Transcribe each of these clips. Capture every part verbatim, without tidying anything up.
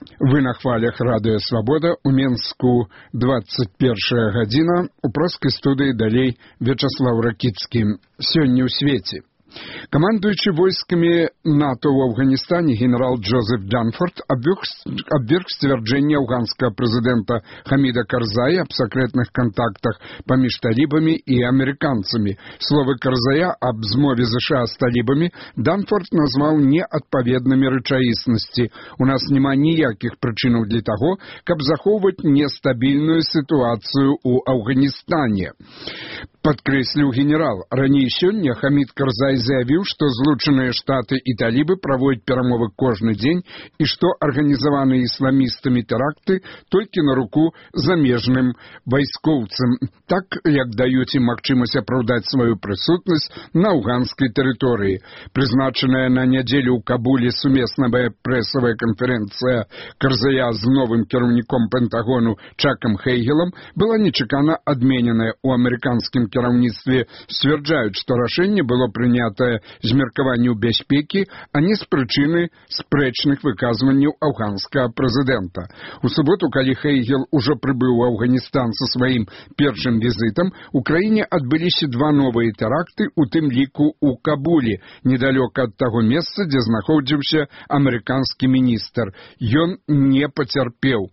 Вы на хвалях радыё Свабода, у Менску двадцать первая гадзіна, у праскай студыі далей Вячаслав Ракіцкі. Сёння ў свеце. Командуючий войсками НАТО в Афганистане генерал Джозеф Данфорд обверг стверджение афганского президента Хамида Карзая об секретных контактах поміж талибами и американцами. Слово Карзая об змове США с талибами Данфорд назвал неотповедными рычаисности. У нас нема ніяких причин для того, каб заховывать нестабильную ситуацию у Афганистане. Подкреслил генерал. Ранее сёння Хамид Карзай заявил, что Злученные Штаты и талибы проводят перамовы кожны день и что организованные исламистами теракты только на руку замежным войскоўцам, так як дают им магчымасць оправдать свою присутность на афганской территории. Призначенная на неделю у Кабуле сумесная прессовая конференция Карзая с новым кіраўніком Пентагону Чаком Хейгелом была нечакана отменена. У американским кіраўніцтве сцвярджаюць, што рашэнне было прынятае з меркаванняў бяспекі, а не з прычыны спрэчных выказванняў афганскага прэзідэнта. У суботу, калі Хейгел ужо прыбыў у Афганістан са сваім першым візітам, у краіне адбыліся два новыя тэракты, у тым ліку ў Кабуле, недалёка ад таго месца, дзе знаходзіўся амерыканскі міністр. Ён не пацярпеў.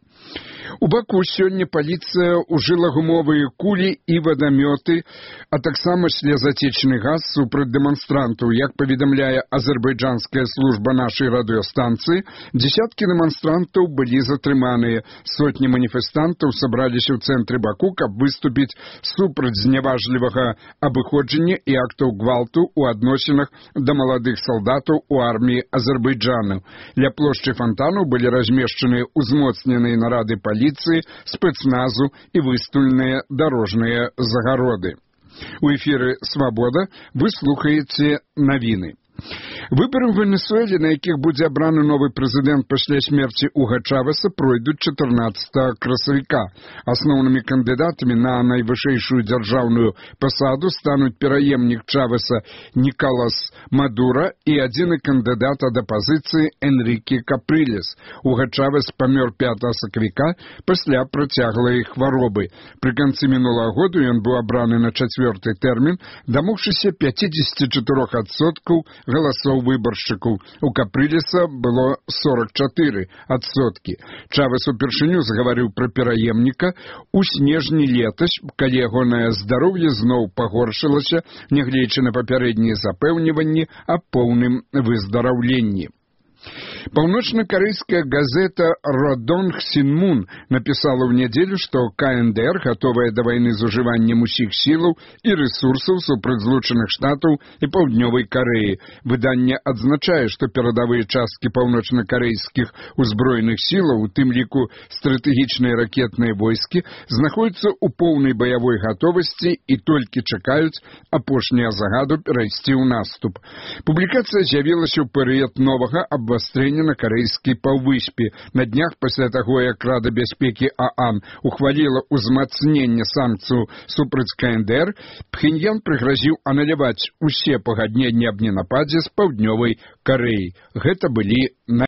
У Баку сёння паліцыя ўжыла гумовыя кулі і вадамёты, а таксама слезацечны газ супраць дэманстрантаў. Як паведамляе азербайджанская служба нашай радыёстанцыі, дзесяткі дэманстрантаў былі затрыманыя. Сотні маніфестантаў сабраліся ў цэнтры Баку, каб выступіць супраць зняважлівага абыходжання і актаў гвалту ў адносінах да маладых салдатаў у арміі Азербайджану. Ля плошчы фонтанаў былі размешчаныя узмоцненыя нарады полиции, спецназу и выстаўленыя дорожные загароды. У эфире «Свобода» вы слухаете новины. Выборы в Венесуэле, на якіх будзе абраны новы прэзідэнт пасля смерці Уга Чавеса, пройдуць чатырнаццатага красавіка. Асноўнымі кандыдатамі на найвышэйшую дзяржаўную пасаду стануць пераемнік Чавеса Николас Мадура і адзіны кандыдат ад апазіцыі Энрике Каприлес. Уга Чавес памёр пятага сакавіка пасля працяглай хваробы. Пры канцы мінулага году ён быў абраны на чацвёрты тэрмін, дамогшыся пяцідзесяці чатырох адсоткаў галасоў выбаршчыкаў. У Каприлеса было сорок чатыры адсоткі. Чавес упершыню загаварыў пра пераемніка у снежні летась, калі ягонае здароўе зноў пагоршылася, нягледзячы на папярэднія запэўніванні аб поўным выздараўленні. Паўночна-карэйская газета «Родонг Синмун» написала в неделю, что КНДР, готовая до войны с уживанием усіх силаў и ресурсов супраць Злучаных Штатаў и Паўднёвай Кореи. Выданне адзначае, что перадовые частки паўночна-карэйскіх узброеных силаў, у тым ліку стратэгічныя ракетныя войскі, знаходзяцца ў поўнай баявой гатовасці і толькі чакаюць апошняга загаду перайсці ў наступ. Публікацыя з'явілася ў перыяд новага абвастрэння на карэйскай паўвыспе. На днях пасля таго, як Рада бяспекі ААН ухваліла ўзмацненне санкцыяў супраць КНДР, Пхеньян прыгразіў ануляваць усе пагадненні аб ненападзе з Паўднёвай Карэяй. Гэта былі на